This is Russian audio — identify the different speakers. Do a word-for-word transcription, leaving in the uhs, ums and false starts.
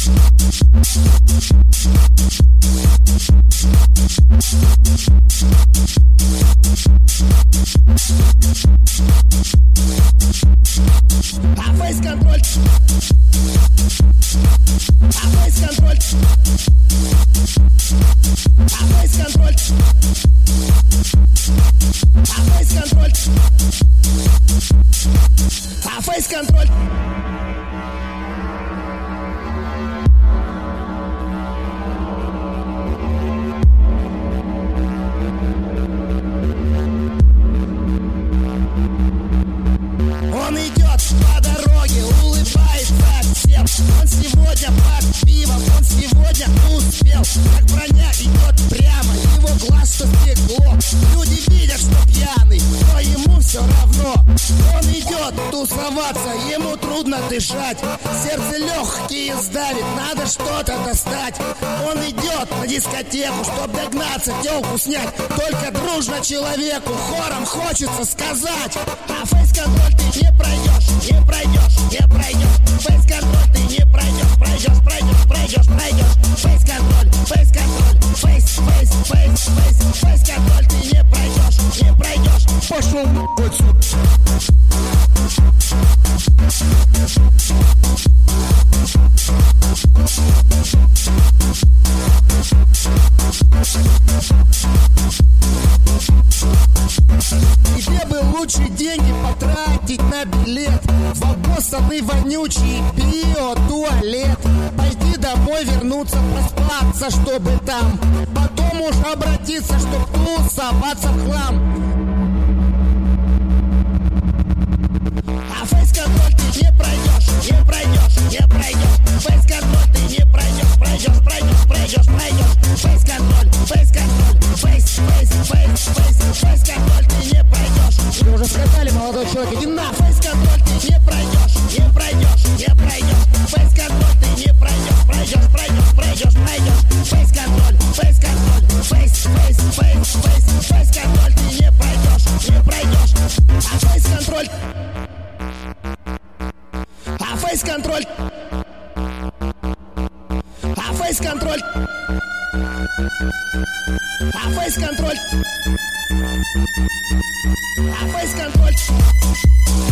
Speaker 1: А фейс-контроль. А фейс-контроль. А фейс-контроль. А фейс-контроль. А фейс-контроль. Он идет по дороге, улыбается всем. Он сегодня под пивом, он сегодня успел. Как броня идет прямо, его глаз что стекло. Люди видят, что пьяный, но ему все равно. Он идет тусоваться, ему трудно дышать. Сердце легкие сдавит, надо что-то достать. Он идет на дискотеку, чтоб догнаться, телку снять. Только дружно человеку хором хочется сказать: а фейс-контроль ты не пройдешь, не пройдешь, не пройдешь. Фейс-контроль ты не пройдешь, пройдешь, пройдешь, пройдешь, пройдешь. Фейс-контроль, фейс-контроль, фейс, фейс, фейс, фейс. Фейс-контроль ты не пройдешь, не пройдешь. Пошел отсюда. Тебе бы лучше деньги потратить на билет в обоссанный вонючий биотуалет. Пойти домой, вернуться, проспаться, чтобы там потом уж обратиться, чтоб тусоваться в хлам. А фейс-контроль ты не пройдешь, не пройдешь, не пройдешь. Фейс-контроль ты не пройдешь, пройдешь, пройдешь, пройдешь, пройдешь. Фейс-контроль, фейс-контроль, фейс, фейс, фейс, фейс. Фейс-контроль ты не пройдешь. Вы уже сказали, молодой человек, иди на. Фейс-контроль ты не пройдешь, не пройдешь, не пройдешь. Фейс-контроль ты не пройдешь, пройдешь, пройдешь, пройдешь, пройдешь. Фейс-контроль, фейс-контроль, фейс, фейс, фейс, фейс. Фейс-контроль ты не пройдешь, не пройдешь. А фейс-контроль. А фейс-контроль. А фейс-контроль. А фейс-контроль. А фейс-контроль.